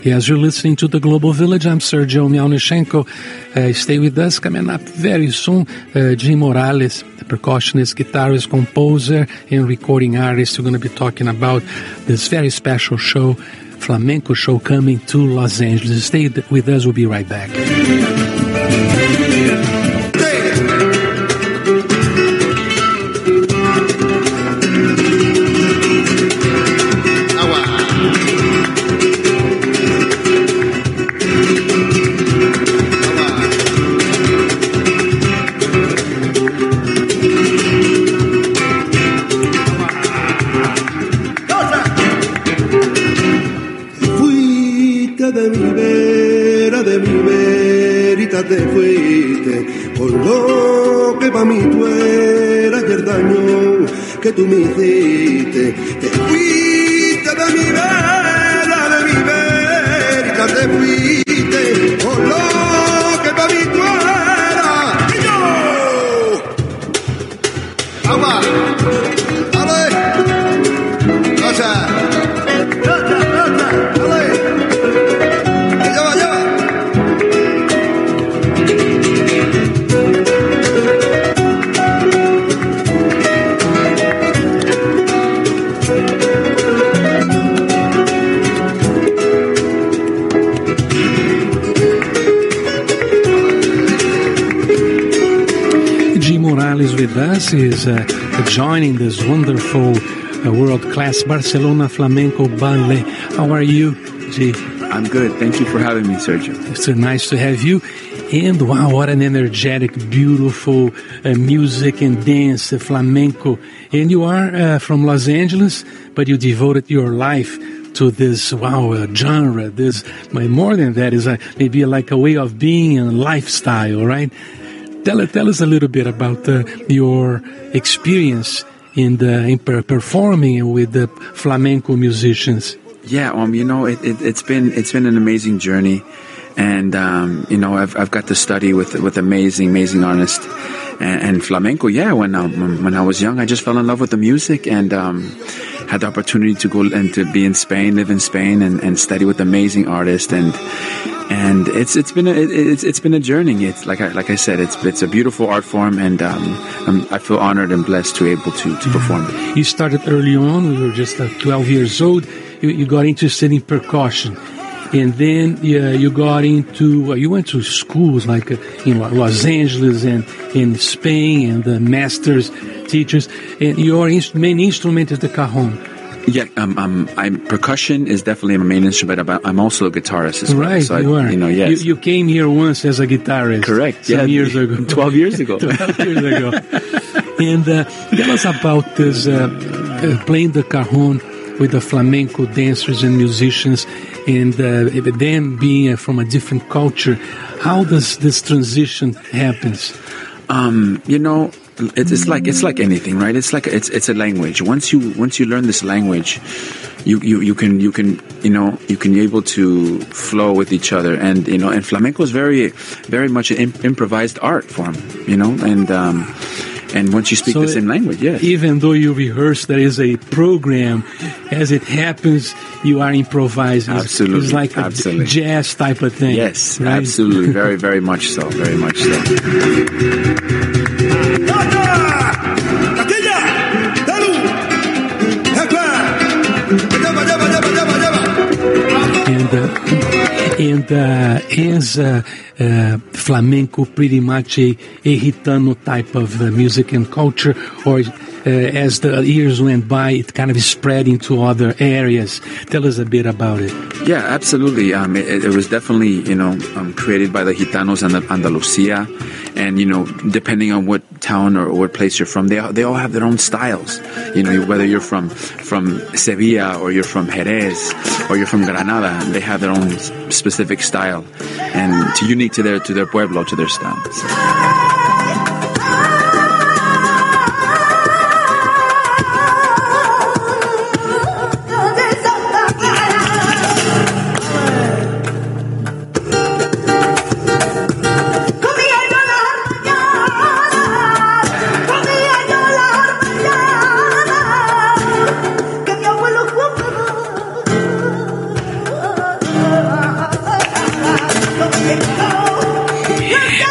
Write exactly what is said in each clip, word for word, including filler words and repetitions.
Yes, you're listening to The Global Village. I'm Sergio Mialnichenko. Uh, stay with us. Coming up very soon, uh, Jim Morales, the percussionist, guitarist, composer, and recording artist. We're going to be talking about this very special show, flamenco show, coming to Los Angeles. Stay with us. We'll be right back. Te fuiste con lo que pa' mí tú eras y el daño que tú me hiciste. Te fuiste de mi vera, de mi vera, te fuiste con lo que pa' mí tú eras. ¡Y yo! ¡Agua! ¡Ale! ¡Cosa! Morales with us is uh, joining this wonderful uh, world-class Barcelona Flamenco Ballet. How are you, G? I'm good. Thank you for having me, Sergio. It's so nice to have you. And wow, what an energetic, beautiful uh, music and dance, uh, flamenco. And you are uh, from Los Angeles, but you devoted your life to this, wow, uh, genre. This, more than that, is a, maybe like a way of being and lifestyle, right? Tell, tell us a little bit about uh, your experience in the in per- performing with the flamenco musicians. Yeah, um, you know, it, it, it's been it's been an amazing journey, and um, you know, I've I've got to study with with amazing amazing artists, and, and flamenco. Yeah, when I, when I was young, I just fell in love with the music, and um, had the opportunity to go and to be in Spain, live in Spain, and, and study with amazing artists, and. And it's it's been a, it's it's been a journey. It's like I like I said, it's it's a beautiful art form, and um, I'm, I feel honored and blessed to be able to, to perform it. You started early on. You were just uh, twelve years old. You, you got interested in percussion, and then uh, you got into uh, you went to schools like uh, in Los Angeles and in Spain, and the masters teachers. And your inst- main instrument is the cajon. Yeah, um, um, I'm percussion is definitely my main instrument, but I'm also a guitarist as well. Right, so you I, are. You know, yes. You, you came here once as a guitarist. Correct. Some yeah, years ago. Twelve years ago. Twelve years ago. And uh, tell us about this uh, uh, playing the cajon with the flamenco dancers and musicians, and uh, them being uh, from a different culture. How does this transition happens? Um, you know. It's, it's like it's like anything, right? It's like it's it's a language. Once you once you learn this language, you, you, you can you can you know you can be able to flow with each other, and you know and flamenco is very very much an imp- improvised art form, you know, and um, and once you speak so the same language, yes. Even though you rehearse, there is a program. As it happens, you are improvising. Absolutely, it's like a absolutely. jazz type of thing. Yes, right? absolutely, very very much so, very much so. And, uh, and uh, is uh, uh, flamenco pretty much a, a gitano type of uh, music and culture, or uh, as the years went by, it kind of spread into other areas? Tell us a bit about it. Yeah, absolutely. Um, it, it was definitely, you know, um, created by the Gitanos and Andalusia, and you know, depending on what town or what place you're from, they all, they all have their own styles. You know, whether you're from from Sevilla or you're from Jerez or you're from Granada, they have their own specific style, and it's unique to their to their pueblo, to their styles.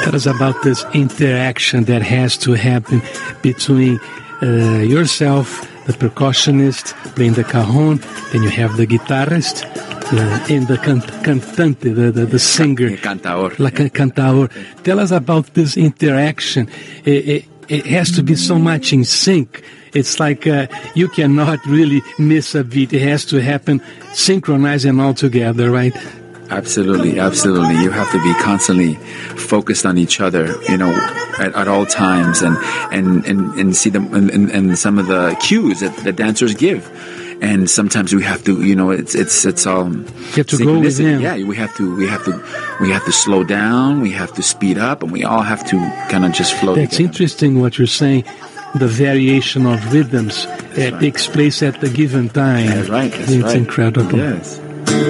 Tell us about this interaction that has to happen between uh, yourself, the percussionist, playing the cajon, then you have the guitarist, uh, and the can- cantante, the, the, the singer. Cantador. La can- cantador. Tell us about this interaction. It, it, it has to be so much in sync. It's like uh, you cannot really miss a beat. It has to happen synchronized and all together, right? Absolutely, absolutely. You have to be constantly focused on each other, you know, at, at all times, and and, and, and see them and, and, and some of the cues that the dancers give. And sometimes we have to, you know, it's it's it's all. You have to go with them. Yeah, we have to we have to we have to slow down. We have to speed up, and we all have to kind of just flow. That's together. interesting what you're saying. The variation of rhythms that right. takes place at a given time. That's right. That's it's right. incredible. Yes.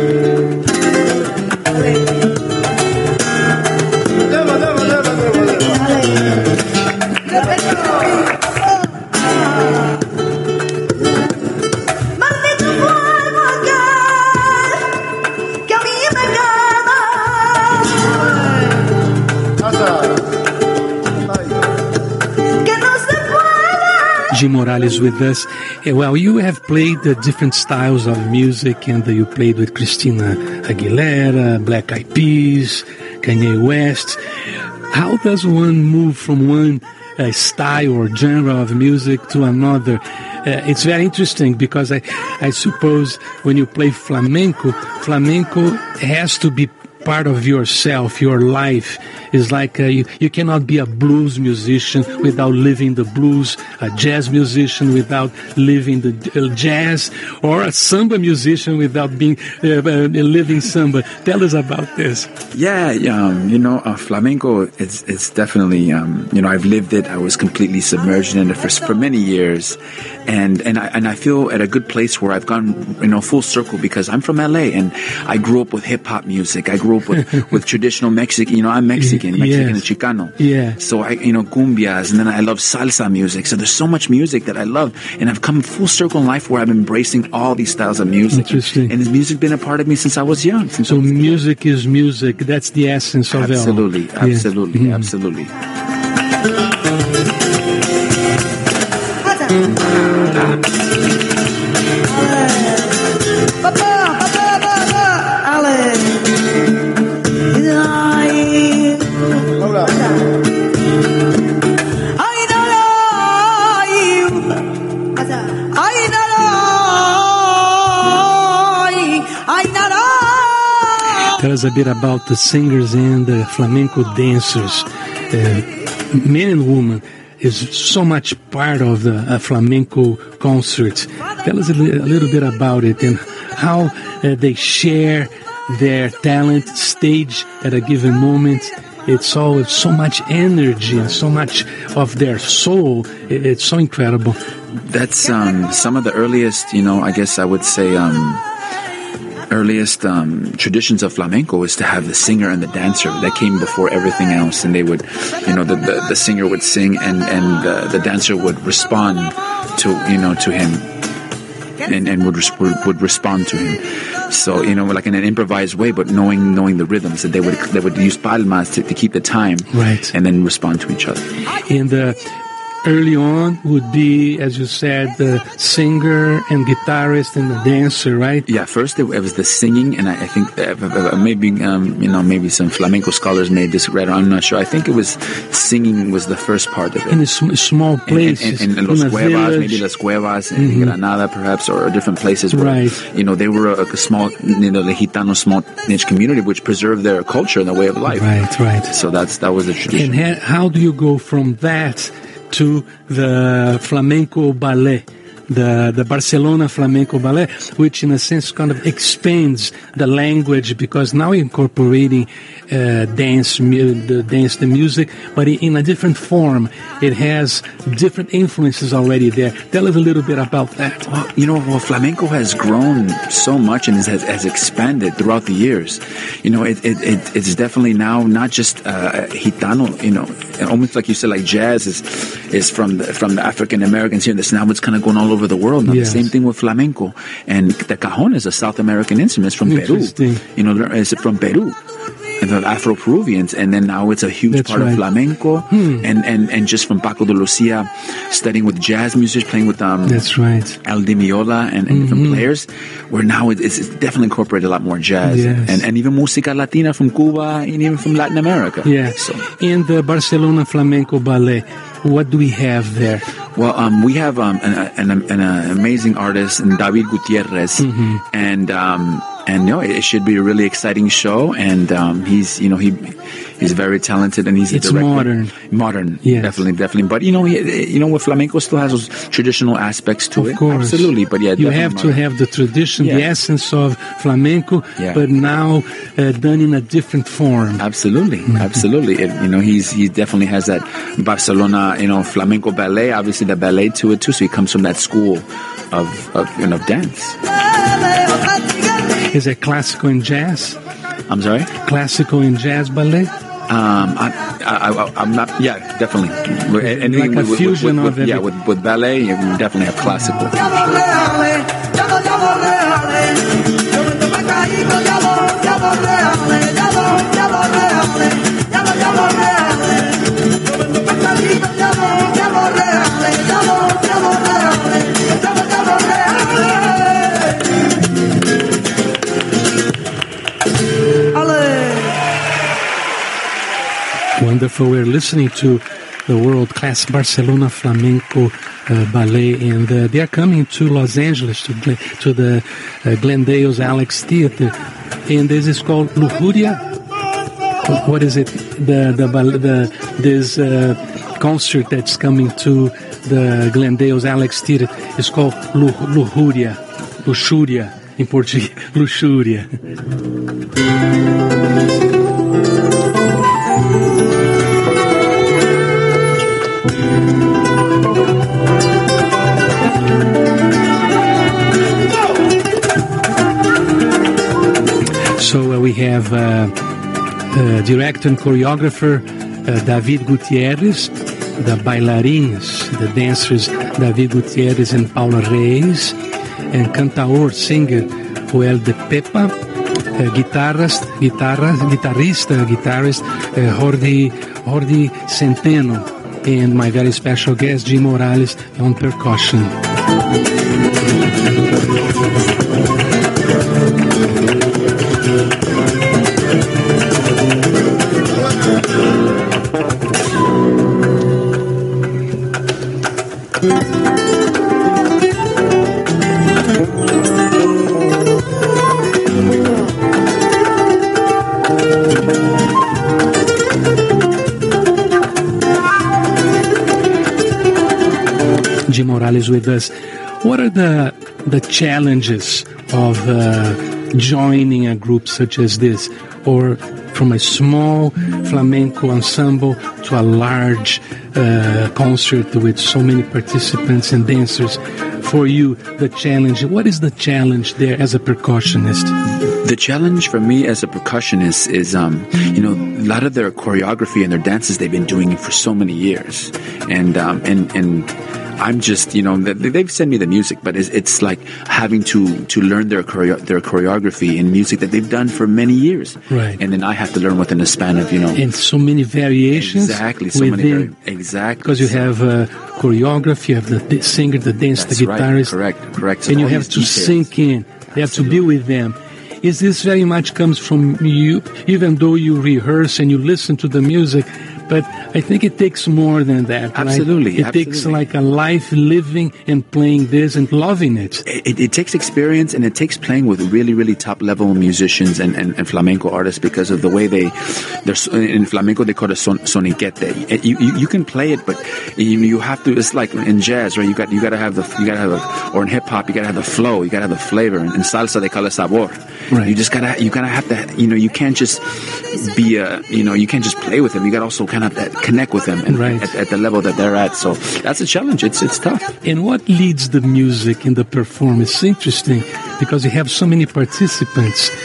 Jim Morales with us. Well, you have played uh, different styles of music, and uh, you played with Christina Aguilera, Black Eyed Peas, Kanye West. How does one move from one uh, style or genre of music to another? Uh, it's very interesting because I, I suppose when you play flamenco, flamenco has to be part of yourself, your life. Is like uh, you, you cannot be a blues musician without living the blues, a jazz musician without living the uh, jazz, or a samba musician without being uh, uh, living samba. Tell us about this. Yeah, um, you know, uh, flamenco is it's definitely, um, you know, I've lived it. I was completely submerged in it for, for many years. And, and, I, and I feel at a good place where I've gone, you know, full circle because I'm from L A and I grew up with hip-hop music. I grew up with, with traditional Mexican, you know, I'm Mexican. Mexican yes. and Chicano. Yeah. So I, you know, cumbias, and then I love salsa music. So there's so much music that I love, and I've come full circle in life where I'm embracing all these styles of music. Interesting. And has music been a part of me since I was young? Since so I was music is music. That's the essence of absolutely, it. Absolutely, yeah. absolutely, mm-hmm. absolutely. Tell us a bit about the singers and the flamenco dancers. Uh, men and women is so much part of the uh, flamenco concerts. Tell us a, li- a little bit about it and how uh, they share their talent stage at a given moment. It's all it's so much energy and so much of their soul. It, it's so incredible. That's um, some of the earliest, you know, I guess I would say, um, earliest um, traditions of flamenco is to have the singer and the dancer. That came before everything else, and they would, you know, the the, the singer would sing and and uh, the dancer would respond to, you know, to him, and and would would, would respond to him. So, you know, like in an improvised way, but knowing knowing the rhythms, that they would they would use palmas to, to keep the time, right, and then respond to each other. And uh, early on would be, as you said, the singer and guitarist and the dancer, right? Yeah, first it, it was the singing, and I, I think that, uh, maybe um, you know maybe some flamenco scholars may disagree. I'm not sure. I think it was singing was the first part of it. In a sm- small places, in, in, in, in Los in Cuevas, village. maybe Las Cuevas, in Mm-hmm. Granada, perhaps, or different places where right. you know they were a, a small, you know, the Gitano small niche community which preserved their culture and their way of life. Right, right. So that's that was the tradition. And ha- how do you go from that to the flamenco ballet, the the Barcelona flamenco ballet, which in a sense kind of expands the language because now you're incorporating uh, dance, mu- the dance, the music, but in a different form. It has different influences already there. Tell us a little bit about that. Well, you know, well, flamenco has grown so much and has, has expanded throughout the years. You know, it, it, it it's definitely now not just uh, Gitano. You know, almost like you said, like jazz is is from the, from the African Americans here. This now it's kind of going all over the world. Now, yes. The same thing with flamenco, and the cajon is a South American instrument. It's from Peru. You know, it's from Peru. And the Afro-Peruvians, and then now it's a huge That's part right. of flamenco, Hmm. and, and, and just from Paco de Lucia, studying with jazz musicians, playing with um, That's right. El Di Miola and, and different players, where now it- it's, it's definitely incorporated a lot more jazz, Yes. and, and even música latina from Cuba, and even from Latin America. Yeah. So, In the Barcelona Flamenco Ballet, what do we have there? well, um, we have um, an, an, an, an amazing artist, David Gutierrez, Mm-hmm. and um, and you know, it should be a really exciting show. And um, he's, you know, he he's very talented, and he's a It's director. modern. modern, Yes. definitely, definitely. But you know, he, you know, with flamenco still has those traditional aspects to Of it, course. absolutely. But yeah, you definitely have to modern. have the tradition, the Yeah. essence of flamenco, Yeah. but now uh, done in a different form. Absolutely, absolutely. It, you know, he's he definitely has that Barcelona, you know, flamenco ballet. Obviously, the ballet to it too. So he comes from that school of of you know dance. Is it classical and jazz? I'm sorry. Classical and jazz ballet? Um, I, I, I, I'm not. Yeah, definitely. And Like a fusion with, of yeah, every- with with ballet, you definitely have classical. Wonderful. We're listening to the world-class Barcelona Flamenco uh, Ballet, and uh, they are coming to Los Angeles, to, Glen- to the uh, Glendale's Alex Theater, and this is called Lujuria. What is it? The the, ball- the this uh, concert that's coming to the Glendale's Alex Theater is called Lu- Lujuria, Luxúria in Portuguese, Luxúria. So uh, we have uh, uh, director and choreographer uh, David Gutierrez, the bailarines, the dancers David Gutierrez and Paula Reis, and cantaor, singer Joel de Pepa, uh, guitarist, guitarra, guitarrista, guitarist uh, Jordi, Jordi Centeno, and my very special guest Jim Morales on percussion. Jim Morales with us. What are the the challenges of uh, joining a group such as this, or from a small flamenco ensemble to a large uh, concert with so many participants and dancers? For you, the challenge, what is the challenge there as a percussionist? The challenge for me as a percussionist is, um, you know, a lot of their choreography and their dances they've been doing for so many years, and um, and and I'm just, you know, they- they've sent me the music, but it's, it's like having to to learn their choreo- their choreography in music that they've done for many years, Right. And then I have to learn within a span of, you know, And so many variations. exactly so many within, very, exactly because you have uh, choreography, you have the d- singer, the dance, That's the right, guitarist, correct, correct. So and you all have these to details. sink in. You have to be with them. Is this very much comes from you, even though you rehearse and you listen to the music? But I think it takes more than that. right? Absolutely, It takes absolutely. like a life living and playing this and loving it. It, it takes experience, and it takes playing with really, really top level musicians and, and, and flamenco artists because of the way they, they're so- in flamenco they call it son, soniquete. You, you you can play it, but you, you have to. It's like in jazz, right? You got you got to have the you got to have a, or in hip hop you got to have the flow, you got to have the flavor. In salsa they call it sabor. Right. You just gotta you gotta have to. You know, you can't just be a you know you can't just play with them. You got to also kind of have to connect with them and Right. at, at the level that they're at. So that's a challenge. It's it's tough. And what leads the music in the performance? It's interesting because you have so many participants.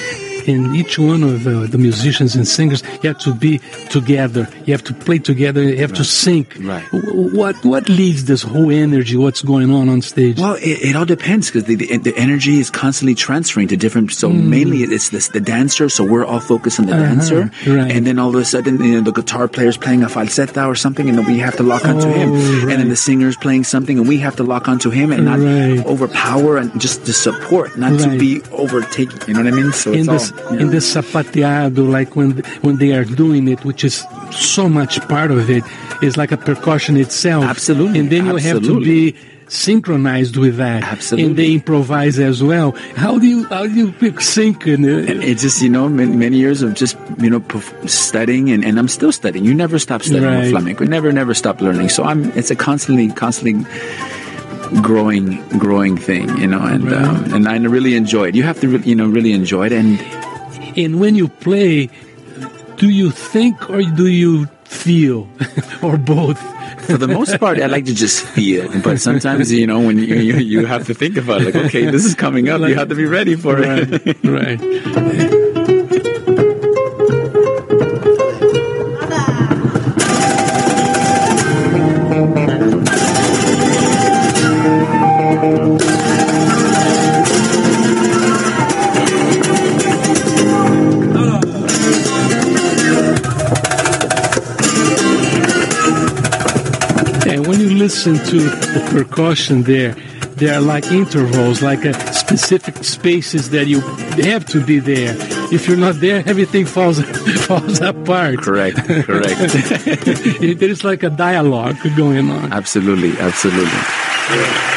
and each one of uh, the musicians and singers, you have to be together. You have to play together. You have right. to sync. Right. What what leads this whole energy? What's going on on stage? Well, it, it all depends because the, the the energy is constantly transferring to different. So mm. mainly it's this the dancer. So we're all focused on the uh-huh. dancer, right. and then all of a sudden, you know, the guitar player's playing a falsetta or something, and then we have to lock onto oh, him, right. and then the singer's playing something, and we have to lock onto him and not right. overpower and just to support, not right. to be overtaking. You know what I mean? So in it's the all, yeah. in the sapateado, like when when they are doing it, which is so much part of it, is like a percussion itself. Absolutely, and then you absolutely. have to be synchronized with that. Absolutely. And they improvise as well. How do you how do you sync? And, uh, and it's just, you know, many, many years of just, you know, studying, and, and I'm still studying. You never stop studying right. with flamenco. You never, never stop learning. So I'm, it's a constantly, constantly growing, growing thing, you know, and, right. um, and I really enjoy it. You have to, really, you know, really enjoy it. And, and when you play, do you think or do you feel or both? For the most part, I like to just feel it. But sometimes, you know, when you you, you have to think about it, like, okay, this is coming up. Like, you have to be ready for right, it. Right. Listen to the percussion there. There are like intervals, like uh, specific spaces that you have to be there. If you're not there, everything falls falls apart. Correct, correct. There is like a dialogue going on. Absolutely, absolutely. Yeah.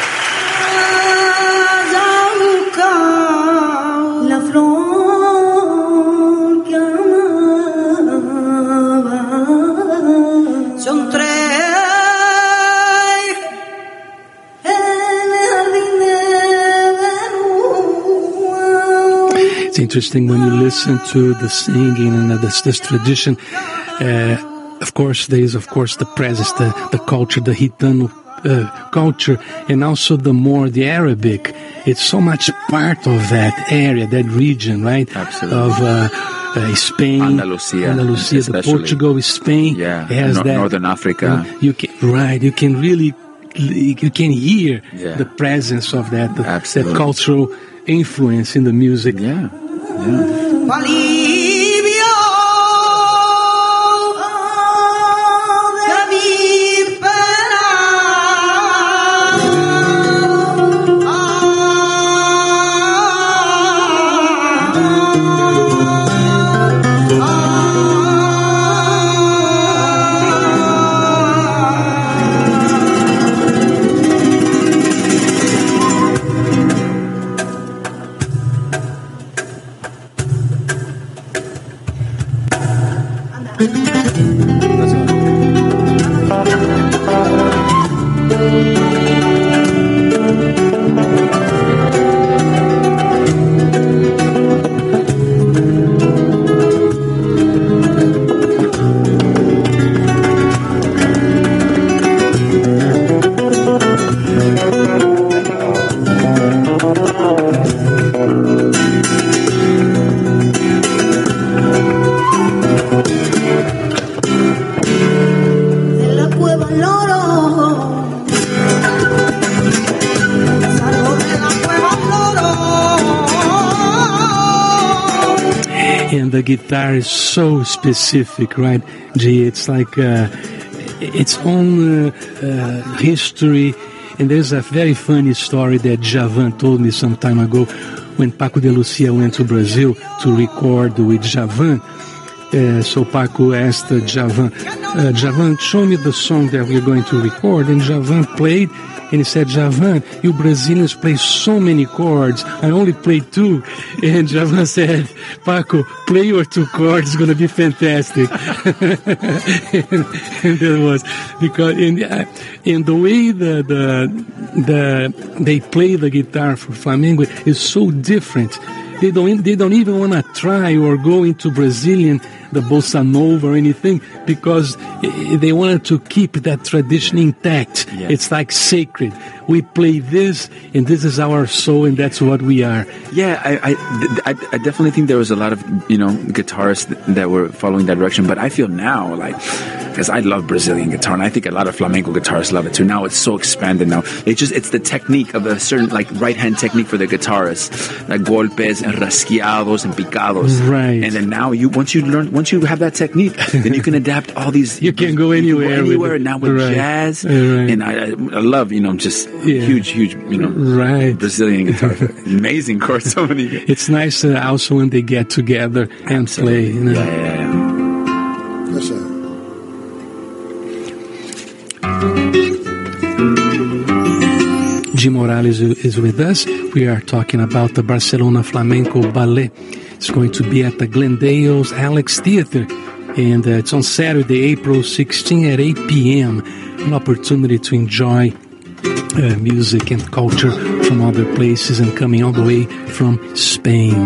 Interesting when you listen to the singing and this, this tradition. Uh, of course, there is, of course, the presence, the, the culture, the Gitano uh, culture, and also the more the Arabic. It's so much part of that area, that region, right? Absolutely. Of uh, uh, Spain, Andalusia, Andalusia, the Portugal, Spain. Yeah, has no, that, Northern Africa. You can, right? You can really, you can hear yeah. the presence of that, the, that cultural influence in the music. Yeah. Yeah. The guitar is so specific, right? Gee, it's like uh, its own uh, uh, history. And there's a very funny story that Djavan told me some time ago when Paco de Lucia went to Brazil to record with Djavan. Uh, so Paco asked uh, Djavan, uh, Djavan, show me the song that we're going to record. And Djavan played, and he said, Djavan, you Brazilians play so many chords. I only play two. And Djavan said, Paco, play your two chords. It's going to be fantastic. and, and that was because in, uh, in the way the, the the they play the guitar for flamenco is so different. They don't they don't even want to try or go into Brazilian, the bossa nova or anything, because they wanted to keep that tradition intact. Yeah. It's like sacred. we play this, and this is our soul, and that's what we are. Yeah, I, I, I, I definitely think there was a lot of, you know, guitarists that were following that direction, but I feel now, like, because I love Brazilian guitar, and I think a lot of flamenco guitarists love it too. Now it's so expanded now. It's just, it's the technique of a certain, like, right-hand technique for the guitarist, like golpes and rasqueados and picados. Right. And then now, you once you learn, once you have that technique, then you can adapt all these. You can go anywhere. Go anywhere with now with right. jazz, right. and I, I love, you know, just yeah. huge, huge, you know, right. Brazilian guitar. Amazing chords, so many. It's nice uh, also when they get together and Absolutely. play. You know? Yeah, yeah, yeah. Yes, sir. Jim Morales is with us. We are talking about the Barcelona Flamenco Ballet. It's going to be at the Glendale's Alex Theater, and uh, it's on Saturday, April sixteenth at eight p.m. An opportunity to enjoy uh, music and culture from other places and coming all the way from Spain.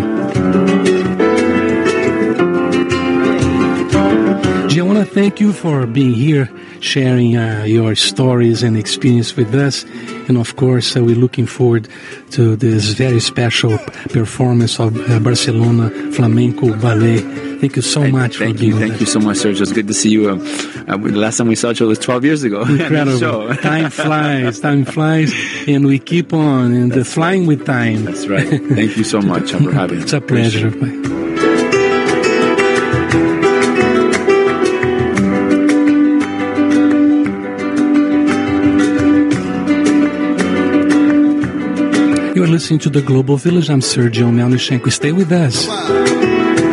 Jim, I want to thank you for being here, sharing uh, your stories and experience with us. And of course, uh, we're looking forward to this very special performance of uh, Barcelona Flamenco Ballet. Thank you so much thank for you, being Thank with you us. so much, Sergio. It's good to see you. Um, uh, the last time we saw each other was twelve years ago. Incredible. Time flies, time flies, and we keep on, and the flying with time. That's right. Thank you so much for having me. It's a pleasure. Bye. You are listening to The Global Village. I'm Sergio Melnichenko. Stay with us.